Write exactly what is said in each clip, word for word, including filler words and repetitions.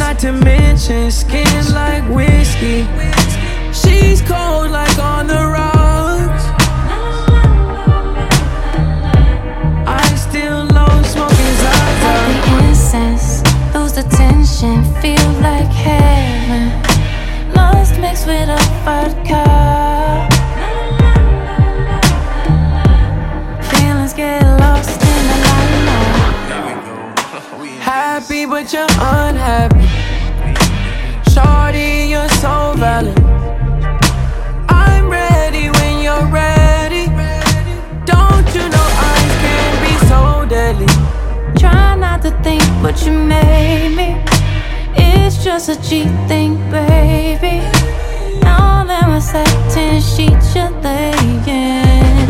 not to mention skin like whiskey. She's cold like on the rocks. I still low smoking Zaza. Like the incense, lose the tension, feel like heaven. Lost mixed with a vodka. Feelings get lost in the limelight. Happy but you're unhappy. Shorty, you're so valid. I'm ready when you're ready. Don't you know eyes can be so deadly? Try not to think what you made me. It's just a cheap thing, baby. Now that my satin sheets you're laying.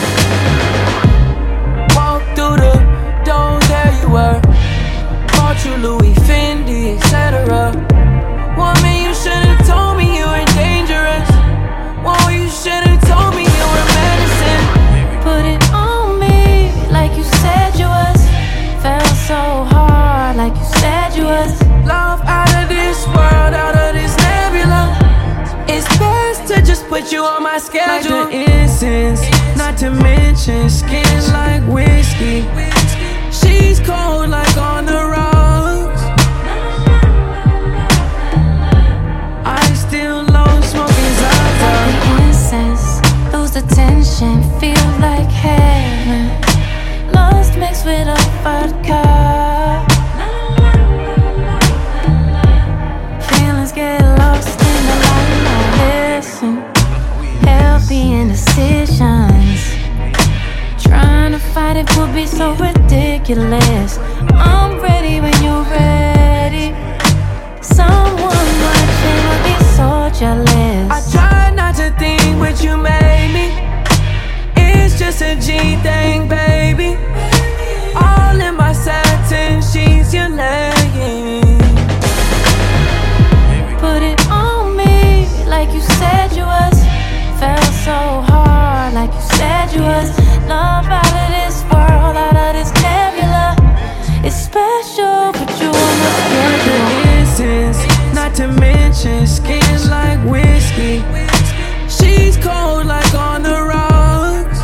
Walk through the door, there you were. Bought you Louis, Fendi, et cetera. Woman, you should've told me you were dangerous. Whoa, you should've told me you were medicine. Put it on me like you said you was. Felt so hard like you said you was. Love out of this world, out of this nebula. It's best to just put you on my schedule. Like the incense, not to mention skin like whiskey. She's cold like on the rocks. I still low smoking Zaza. Like the incense, lose the tension, feel like heaven. Lost mixed with a vodka. Feelings get lost in the limelight. Listen, healthy indecisions. Trying to fight it would be so ridiculous. I'm ready when you're ready. Someone watching would be so jealous. I tried not to think what you made me. It's just a G thing, baby. All in my satin sheets you're laying. Put it on me like you said you was. Felt so hard like you said you was. Love out of this world, out of this nebula. It's special, but you almost Like the incense, not to mention skin like whiskey. She's cold like on the rocks.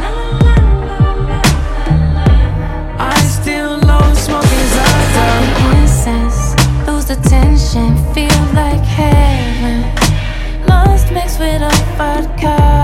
I still low smoking Zaza. the incense, lose the tension, feel like heaven. Lost mixed with a vodka.